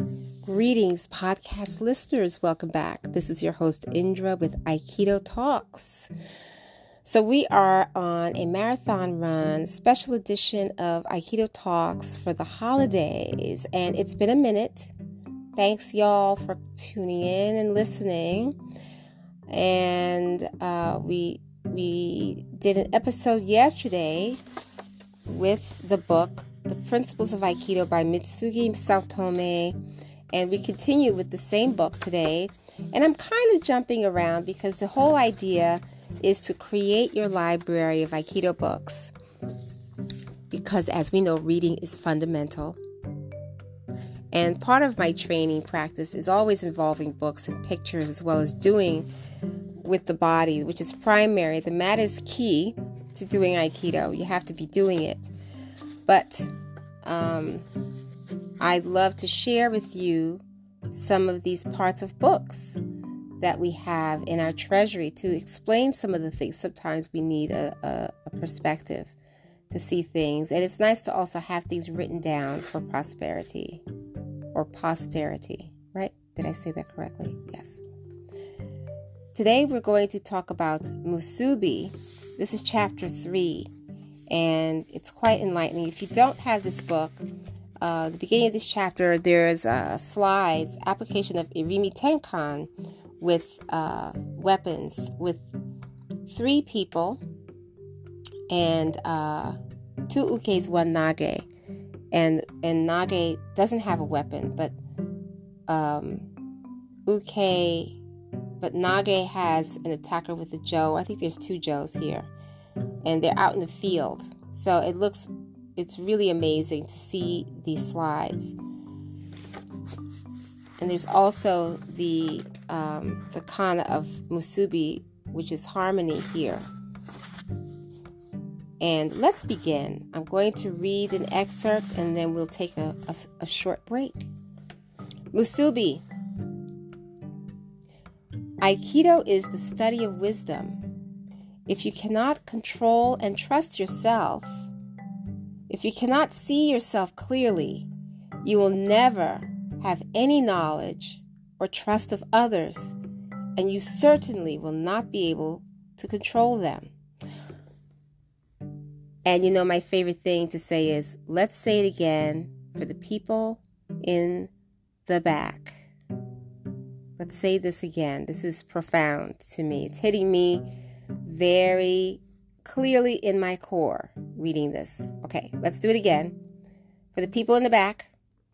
Greetings, podcast listeners. Welcome back. This is your host, Indra, with Aikido Talks. So we are on a marathon run, special edition of Aikido Talks for the holidays. And it's been a minute. Thanks, y'all, for tuning in and listening. And we did an episode yesterday with the book, The Principles of Aikido by Mitsugi Saotome. And we continue with the same book today. And I'm kind of jumping around because the whole idea is to create your library of Aikido books. Because as we know, reading is fundamental. And part of my training practice is always involving books and pictures as well as doing with the body, which is primary. The mat is key to doing Aikido. You have to be doing it. But I'd love to share with you some of these parts of books that we have in our treasury to explain some of the things. Sometimes we need a perspective to see things. And it's nice to also have things written down for prosperity or posterity, right? Did I say that correctly? Yes. Today we're going to talk about Musubi. This is chapter 3, and it's quite enlightening. If you don't have this book, the beginning of this chapter, there's slides, application of Irimi Tenkan with weapons, with 3 people and 2 ukes, 1 nage. And nage doesn't have a weapon, but nage has an attacker with a jo. I think there's 2 jos here, and they're out in the field. So it's really amazing to see these slides. And there's also the kana of Musubi, which is harmony here. And let's begin. I'm going to read an excerpt and then we'll take a short break. Musubi. Aikido is the study of wisdom. If you cannot control and trust yourself, if you cannot see yourself clearly, you will never have any knowledge or trust of others, and you certainly will not be able to control them. And you know, my favorite thing to say is, let's say it again for the people in the back. Let's say this again. This is profound to me. It's hitting me very clearly in my core reading this. Okay, let's do it again. For the people in the back,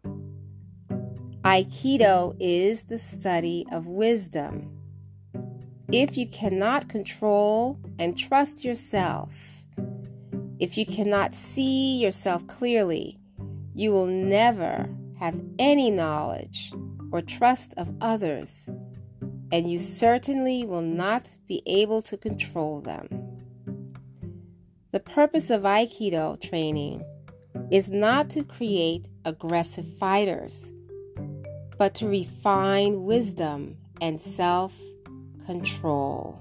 Aikido is the study of wisdom. If you cannot control and trust yourself, if you cannot see yourself clearly, you will never have any knowledge or trust of others, and you certainly will not be able to control them. The purpose of Aikido training is not to create aggressive fighters, but to refine wisdom and self-control.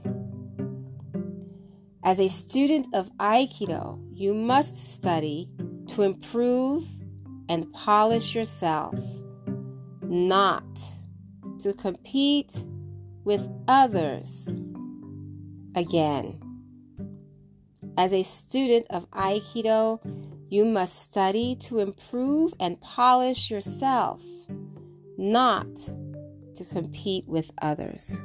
As a student of Aikido, you must study to improve and polish yourself, not to compete with others. Again, as a student of Aikido, you must study to improve and polish yourself, not to compete with others.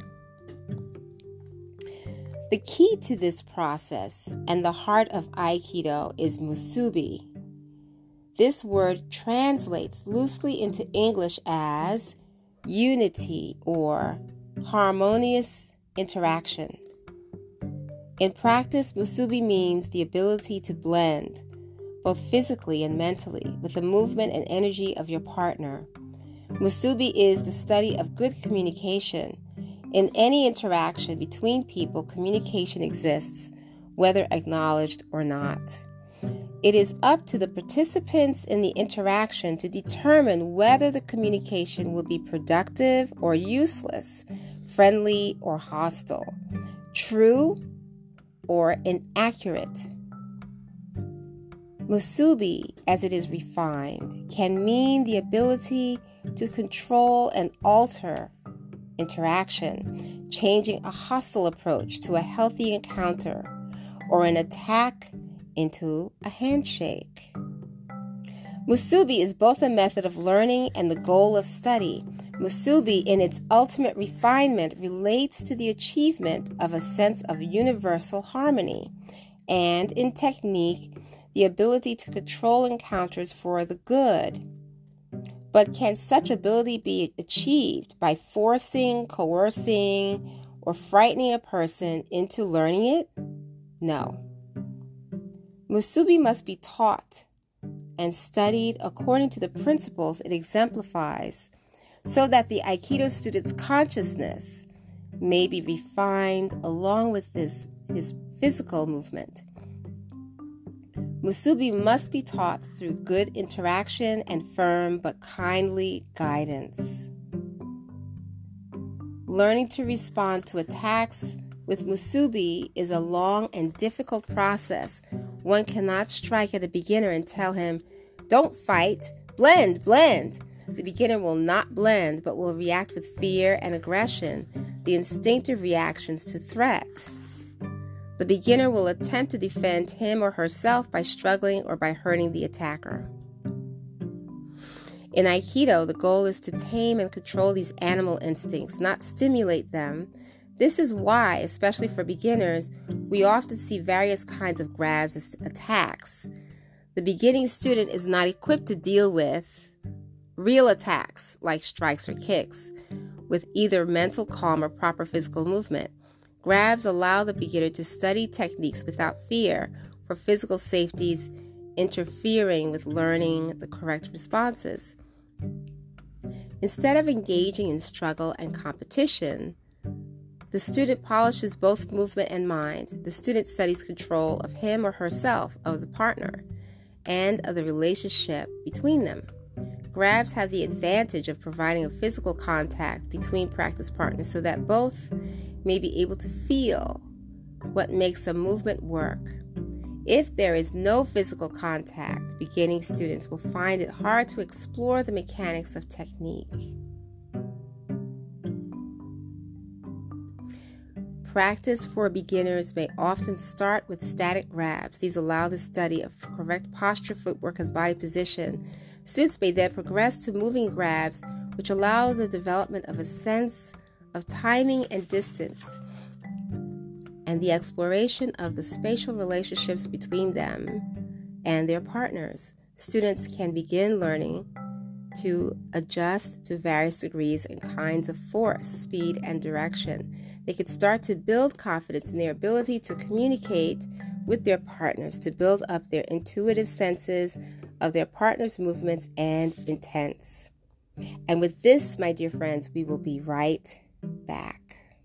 The key to this process and the heart of Aikido is Musubi. This word translates loosely into English as unity or harmonious interaction. In practice, Musubi means the ability to blend, both physically and mentally, with the movement and energy of your partner. Musubi is the study of good communication. In any interaction between people, communication exists, whether acknowledged or not. It is up to the participants in the interaction to determine whether the communication will be productive or useless, friendly or hostile, true or inaccurate. Musubi, as it is refined, can mean the ability to control and alter interaction, changing a hostile approach to a healthy encounter or an attack into a handshake. Musubi is both a method of learning and the goal of study. Musubi, in its ultimate refinement, relates to the achievement of a sense of universal harmony, and in technique, the ability to control encounters for the good. But can such ability be achieved by forcing, coercing, or frightening a person into learning it? No. Musubi must be taught and studied according to the principles it exemplifies, so that the Aikido student's consciousness may be refined along with his physical movement. Musubi must be taught through good interaction and firm but kindly guidance. Learning to respond to attacks with Musubi is a long and difficult process. One cannot strike at a beginner and tell him, "Don't fight, blend, blend." The beginner will not blend, but will react with fear and aggression, the instinctive reactions to threat. The beginner will attempt to defend him or herself by struggling or by hurting the attacker. In Aikido, the goal is to tame and control these animal instincts, not stimulate them. This is why, especially for beginners, we often see various kinds of grabs as attacks. The beginning student is not equipped to deal with real attacks like strikes or kicks with either mental calm or proper physical movement. Grabs allow the beginner to study techniques without fear for physical safeties interfering with learning the correct responses. Instead of engaging in struggle and competition, the student polishes both movement and mind. The student studies control of him or herself, of the partner, and of the relationship between them. Grabs have the advantage of providing a physical contact between practice partners so that both may be able to feel what makes a movement work. If there is no physical contact, beginning students will find it hard to explore the mechanics of technique. Practice for beginners may often start with static grabs. These allow the study of correct posture, footwork, and body position. Students may then progress to moving grabs, which allow the development of a sense of timing and distance, and the exploration of the spatial relationships between them and their partners. Students can begin learning to adjust to various degrees and kinds of force, speed, and direction. They could start to build confidence in their ability to communicate with their partners, to build up their intuitive senses of their partner's movements and intents. And with this, my dear friends, we will be right back.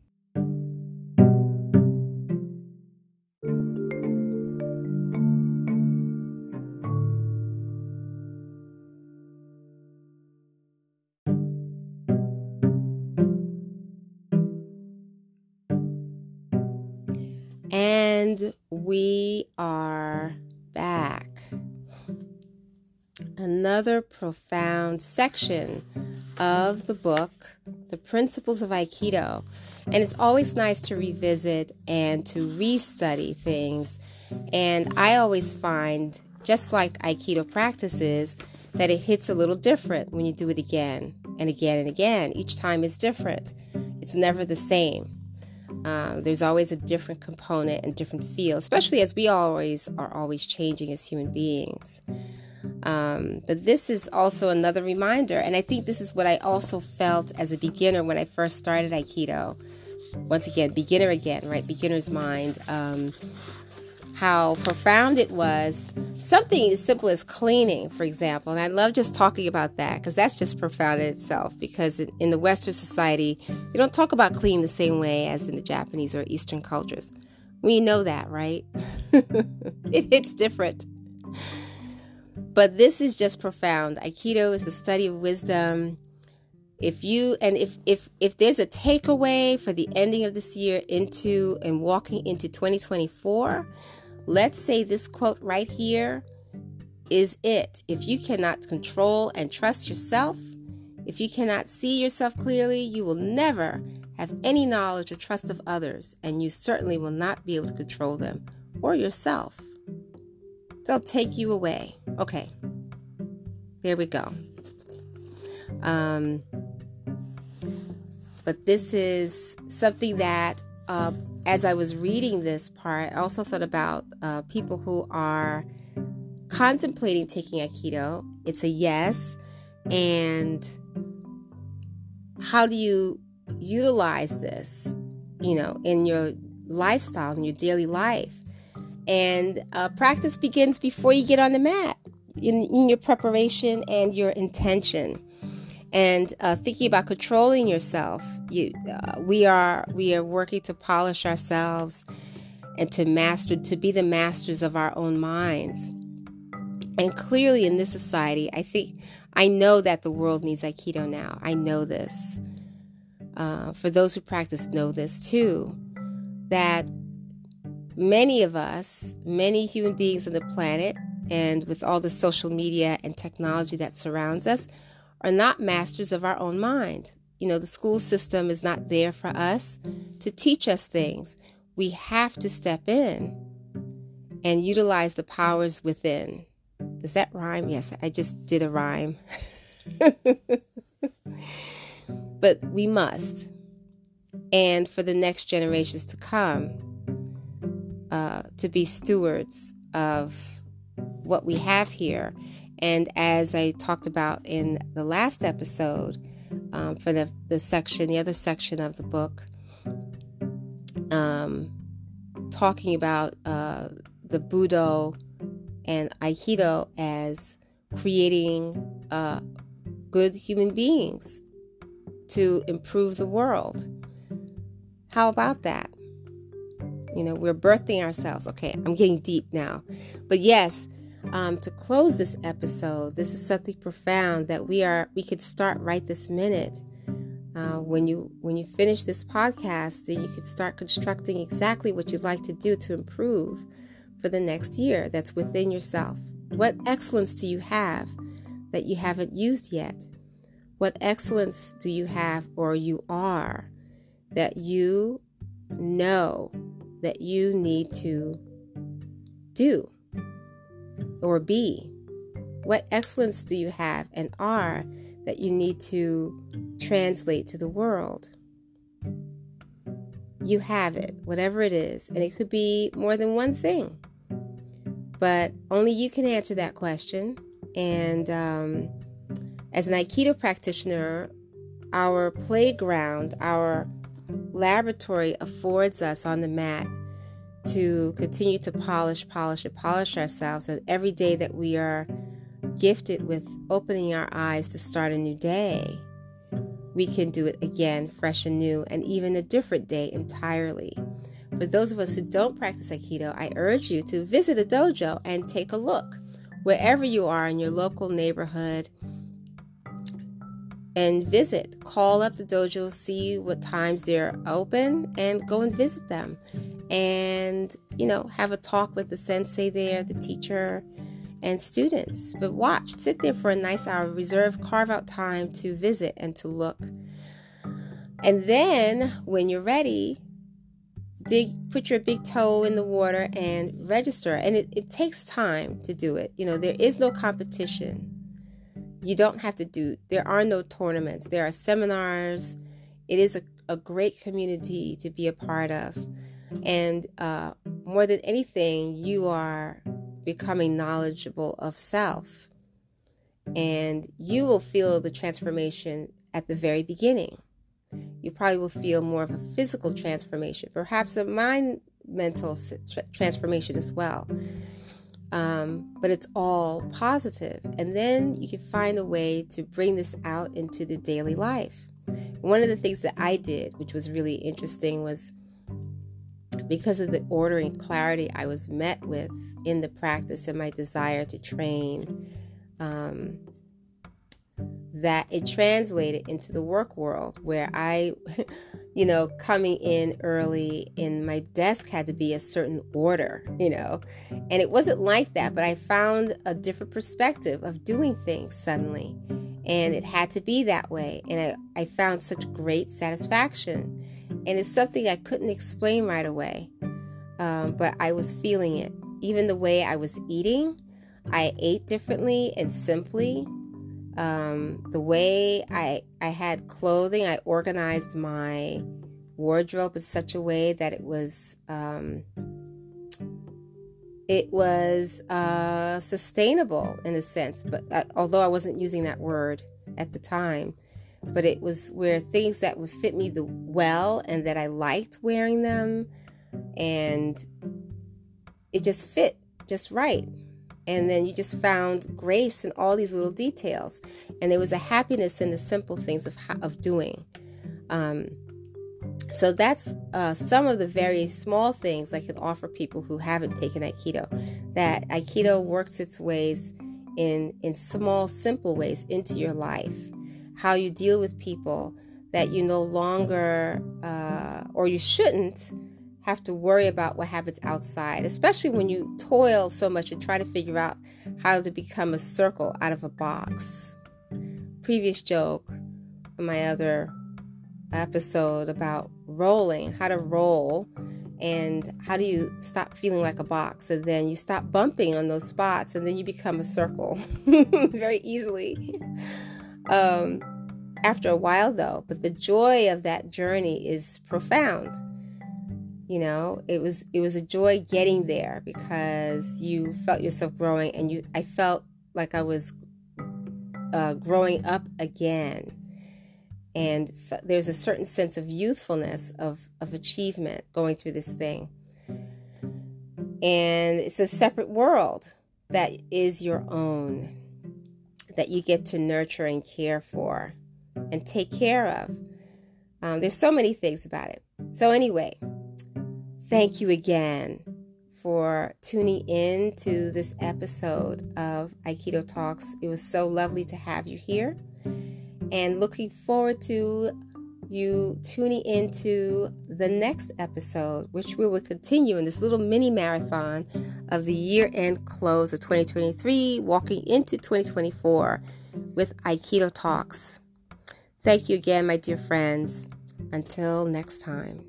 And we are back. Another profound section of the book, The Principles of Aikido. And it's always nice to revisit and to restudy things. And I always find, just like Aikido practices, that it hits a little different when you do it again and again and again. Each time is different. It's never the same. There's always a different component and different feel, especially as we are always changing as human beings. But this is also another reminder, and I think this is what I also felt as a beginner when I first started Aikido. Once again, beginner again, right? Beginner's mind. How profound it was. Something as simple as cleaning, for example. And I love just talking about that because that's just profound in itself. Because in the Western society, we don't talk about cleaning the same way as in the Japanese or Eastern cultures. We know that, right? It hits different. But this is just profound. Aikido is the study of wisdom. If there's a takeaway for the ending of this year into and walking into 2024, let's say this quote right here is it. If you cannot control and trust yourself, if you cannot see yourself clearly, you will never have any knowledge or trust of others, and you certainly will not be able to control them or yourself. They'll take you away. Okay, there we go. But this is something that, as I was reading this part, I also thought about people who are contemplating taking Aikido. It's a yes, and how do you utilize this, in your lifestyle, in your daily life? And practice begins before you get on the mat, in your preparation and your intention. And thinking about controlling yourself, we are working to polish ourselves and to be the masters of our own minds. And clearly in this society, I know that the world needs Aikido now. I know this. For those who practice know this too, that many of us, many human beings on the planet, and with all the social media and technology that surrounds us, are not masters of our own mind. The school system is not there for us to teach us things. We have to step in and utilize the powers within. Does that rhyme? Yes, I just did a rhyme. But we must. And for the next generations to come, to be stewards of what we have here. And as I talked about in the last episode, for the other section of the book, talking about the Budo and Aikido as creating good human beings to improve the world. How about that? We're birthing ourselves. Okay, I'm getting deep now. But yes, to close this episode, this is something profound that we could start right this minute. When you finish this podcast, then you could start constructing exactly what you'd like to do to improve for the next year that's within yourself. What excellence do you have that you haven't used yet? What excellence do you have, or you are, that you know that you need to do or be? What excellence do you have and are that you need to translate to the world? You have it, whatever it is, and it could be more than one thing, but only you can answer that question. And as an Aikido practitioner, our playground, our laboratory affords us on the mat to continue to polish ourselves. And every day that we are gifted with opening our eyes to start a new day, we can do it again, fresh and new, and even a different day entirely. For those of us who don't practice Aikido, I urge you to visit a dojo and take a look wherever you are in your local neighborhood. And visit, call up the dojo, see what times they're open, and go and visit them. And, have a talk with the sensei there, the teacher, and students. But sit there for a nice hour, carve out time to visit and to look. And then, when you're ready, put your big toe in the water and register. And it takes time to do it. There is no competition. You don't have to there are no tournaments. There are seminars. It is a great community to be a part of. And more than anything, you are becoming knowledgeable of self. And you will feel the transformation at the very beginning. You probably will feel more of a physical transformation, perhaps a mental transformation as well. But it's all positive. And then you can find a way to bring this out into the daily life. One of the things that I did, which was really interesting, was because of the order and clarity I was met with in the practice and my desire to train, that it translated into the work world where I, coming in early, and my desk had to be a certain order, and it wasn't like that, but I found a different perspective of doing things suddenly, and it had to be that way, and I found such great satisfaction, and it's something I couldn't explain right away, but I was feeling it. Even the way I was eating, I ate differently and simply. The way I had clothing, I organized my wardrobe in such a way that it was sustainable in a sense, but although I wasn't using that word at the time, but it was where things that would fit me well and that I liked wearing them, and it just fit just right. And then you just found grace in all these little details. And there was a happiness in the simple things of doing. So that's some of the very small things I can offer people who haven't taken Aikido. That Aikido works its ways in small, simple ways into your life. How you deal with people that you no longer, or you shouldn't, have to worry about what happens outside, especially when you toil so much and try to figure out how to become a circle out of a box. Previous joke on my other episode about rolling, how to roll, and how do you stop feeling like a box, and then you stop bumping on those spots, and then you become a circle very easily. After a while though, but the joy of that journey is profound. It was a joy getting there because you felt yourself growing, and I felt like I was growing up again. And there's a certain sense of youthfulness, of achievement going through this thing. And it's a separate world that is your own, that you get to nurture and care for and take care of. There's so many things about it. So anyway, thank you again for tuning in to this episode of Aikido Talks. It was so lovely to have you here, and looking forward to you tuning into the next episode, which we will continue in this little mini marathon of the year-end close of 2023, walking into 2024 with Aikido Talks. Thank you again, my dear friends. Until next time.